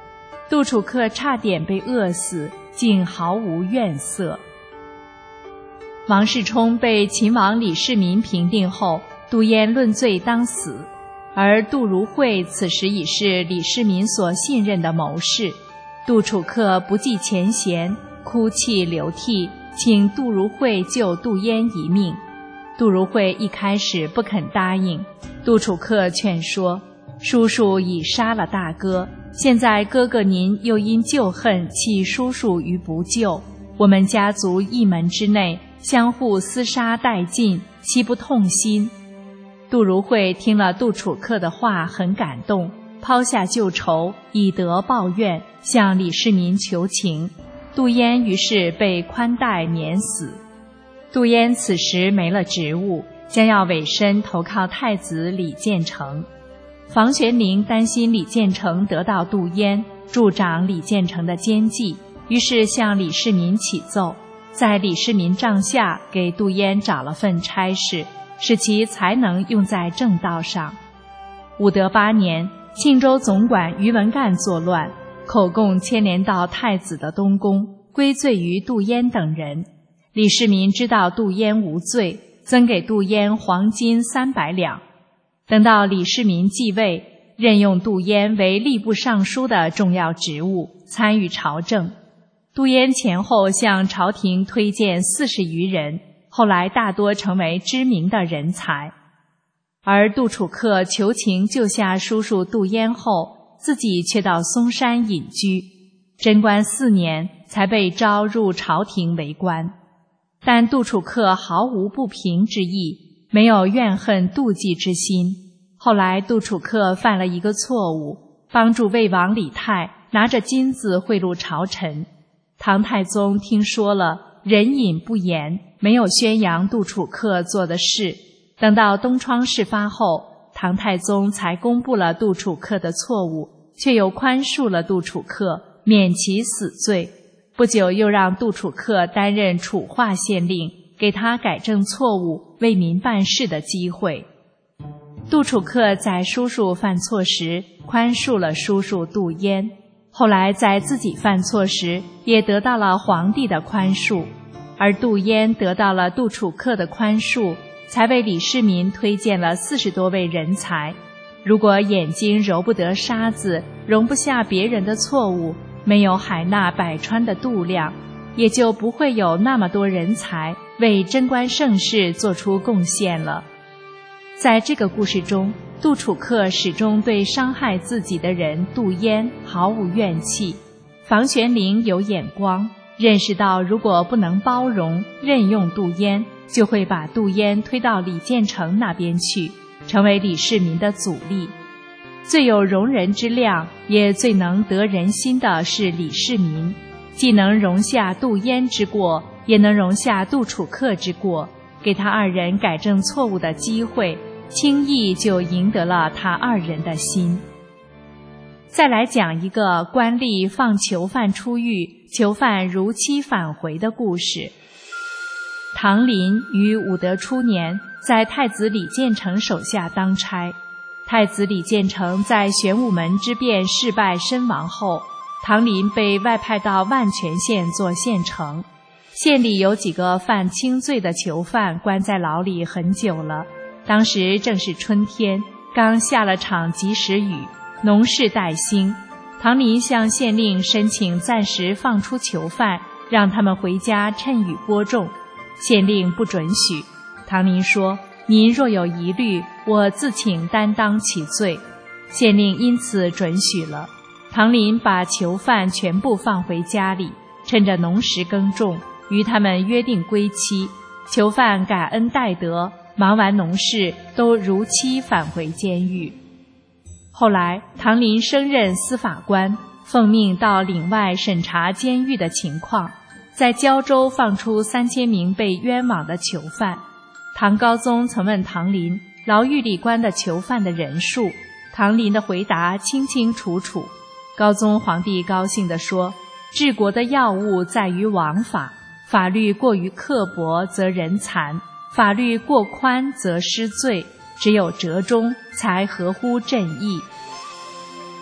杜楚客差点被饿死，竟毫无怨色。王世充被秦王李世民平定后，杜淹论罪当死，而杜如晦此时已是李世民所信任的谋士。杜楚客不计前嫌，哭泣流涕，请杜如晦救杜淹一命。杜如晦一开始不肯答应，杜楚客劝说：叔叔已杀了大哥，现在哥哥您又因旧恨弃叔叔于不救，我们家族一门之内相互厮杀殆尽，岂不痛心？杜如晦听了杜楚客的话，很感动，抛下旧仇，以德报怨，向李世民求情。杜淹于是被宽待免死。杜淹此时没了职务，将要委身投靠太子李建成。房玄龄担心李建成得到杜淹，助长李建成的奸计，于是向李世民启奏，在李世民帐下给杜淹找了份差事，使其才能用在正道上。武德八年，庆州总管于文干作乱，口供牵连到太子的东宫，归罪于杜淹等人。李世民知道杜淹无罪，增给杜淹黄金三百两。等到李世民继位，任用杜淹为吏部尚书的重要职务，参与朝政。杜淹前后向朝廷推荐四十余人，后来大多成为知名的人才。而杜楚客求情救下叔叔杜淹后，自己却到嵩山隐居，贞观四年才被招入朝廷为官。但杜楚客毫无不平之意，没有怨恨妒忌之心。后来杜楚客犯了一个错误，帮助魏王李泰拿着金子贿赂朝臣。唐太宗听说了，忍隐不言，没有宣扬杜楚客做的事。等到东窗事发后，唐太宗才公布了杜楚客的错误，却又宽恕了杜楚客，免其死罪。不久又让杜楚客担任楚化县令，给他改正错误、为民办事的机会。杜楚客在叔叔犯错时宽恕了叔叔杜淹，后来在自己犯错时也得到了皇帝的宽恕，而杜淹得到了杜楚客的宽恕，才为李世民推荐了四十多位人才。如果眼睛揉不得沙子，容不下别人的错误，没有海纳百川的度量，也就不会有那么多人才为贞观盛世做出贡献了。在这个故事中，杜楚客始终对伤害自己的人杜淹毫无怨气。房玄龄有眼光，认识到如果不能包容任用杜淹，就会把杜淹推到李建成那边去，成为李世民的阻力。最有容人之量，也最能得人心的是李世民，既能容下杜淹之过，也能容下杜楚客之过，给他二人改正错误的机会，轻易就赢得了他二人的心。再来讲一个官吏放囚犯出狱，囚犯如期返回的故事。唐林于武德初年在太子李建成手下当差，太子李建成在玄武门之变事败身亡后，唐林被外派到万全县做县丞。县里有几个犯轻罪的囚犯关在牢里很久了，当时正是春天，刚下了场及时雨，农事待兴。唐林向县令申请暂时放出囚犯，让他们回家趁雨播种。县令不准许。唐林说：您若有疑虑，我自请担当其罪。县令因此准许了。唐林把囚犯全部放回家里，趁着农时耕种，与他们约定归期。囚犯感恩戴德，忙完农事都如期返回监狱。后来唐林升任司法官，奉命到岭外审查监狱的情况，在胶州放出三千名被冤枉的囚犯。唐高宗曾问唐林牢狱里关的囚犯的人数，唐林的回答清清楚楚。高宗皇帝高兴地说：治国的要务在于王法，法律过于刻薄则人残，法律过宽则失罪，只有折中才合乎正义。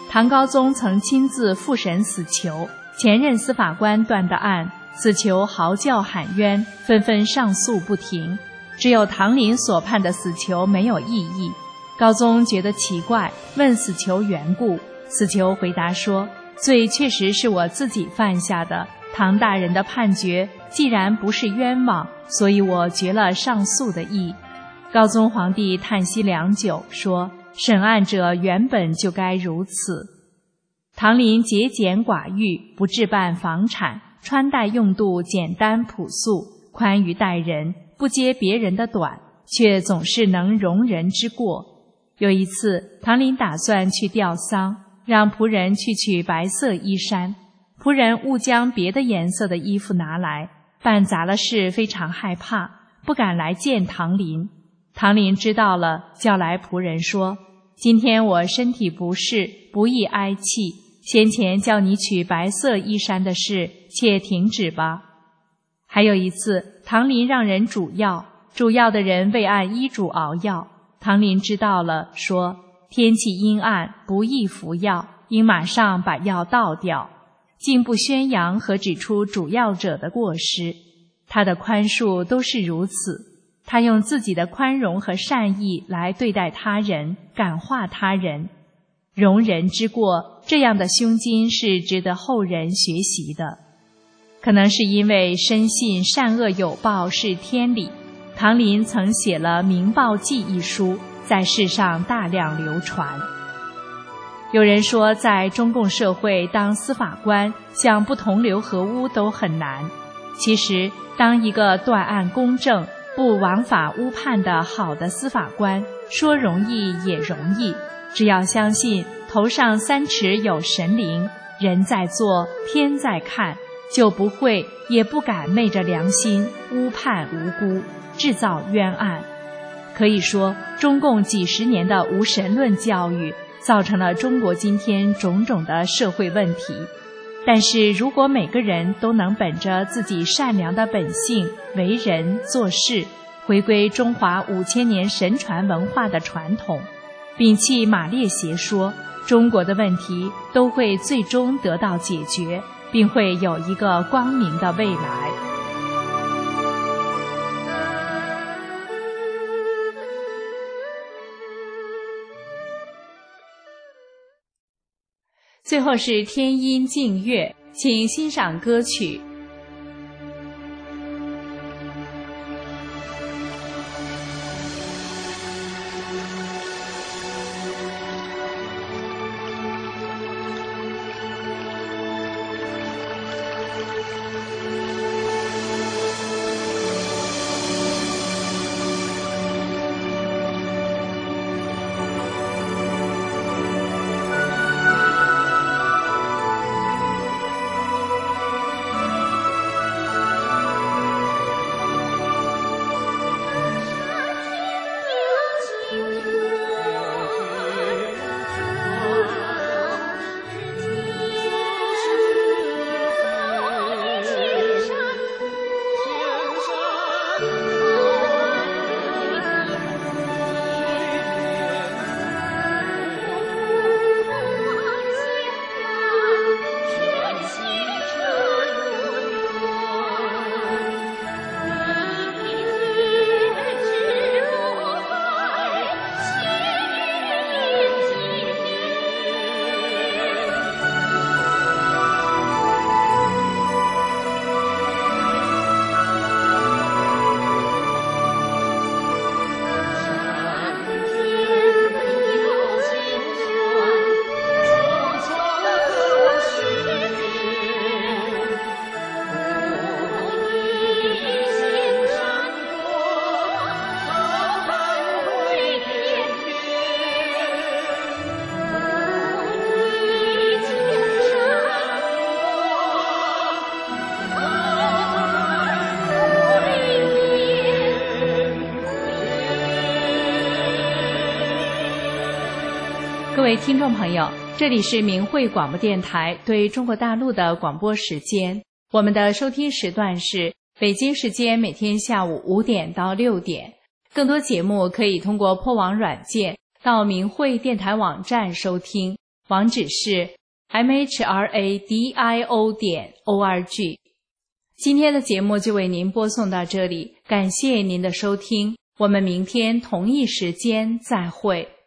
唐高宗曾亲自复审死囚，前任司法官断的案，死囚嚎叫喊冤，纷纷上诉不停，只有唐林所判的死囚没有异议。高宗觉得奇怪，问死囚缘故，死囚回答说，罪确实是我自己犯下的，唐大人的判决既然不是冤枉，所以我绝了上诉的意。高宗皇帝叹息良久，说，审案者原本就该如此。唐林节俭寡欲，不置办房产，穿戴用度简单朴素，宽于待人，不揭别人的短，却总是能容人之过。有一次，唐林打算去吊丧，让仆人去取白色衣衫，仆人误将别的颜色的衣服拿来，办砸了事，非常害怕，不敢来见唐林。唐林知道了，叫来仆人说，今天我身体不适，不易哀泣，先前叫你取白色衣衫的事，且停止吧。还有一次，唐林让人煮药，煮药的人未按医嘱熬药，唐林知道了，说，天气阴暗，不宜服药，应马上把药倒掉，竟不宣扬和指出煮药者的过失。他的宽恕都是如此，他用自己的宽容和善意来对待他人，感化他人，容人之过，这样的胸襟是值得后人学习的。可能是因为深信善恶有报是天理，唐林曾写了《明报记》一书，在世上大量流传。有人说，在中共社会当司法官，想不同流合污都很难。其实，当一个断案公正、不枉法污判的好的司法官，说容易也容易，只要相信头上三尺有神灵，人在做，天在看，就不会也不敢昧着良心污判无辜，制造冤案。可以说，中共几十年的无神论教育造成了中国今天种种的社会问题。但是如果每个人都能本着自己善良的本性为人做事，回归中华五千年神传文化的传统，摒弃马列邪说，中国的问题都会最终得到解决，并会有一个光明的未来。最后是天音静月，请欣赏歌曲。各位听众朋友，这里是明慧广播电台对中国大陆的广播时间，我们的收听时段是北京时间每天下午五点到六点。更多节目可以通过破网软件到明慧电台网站收听， 网址是 m h r a d i o 点 o r g。 今天的节目就为您播送到这里，感谢您的收听，我们明天同一时间再会。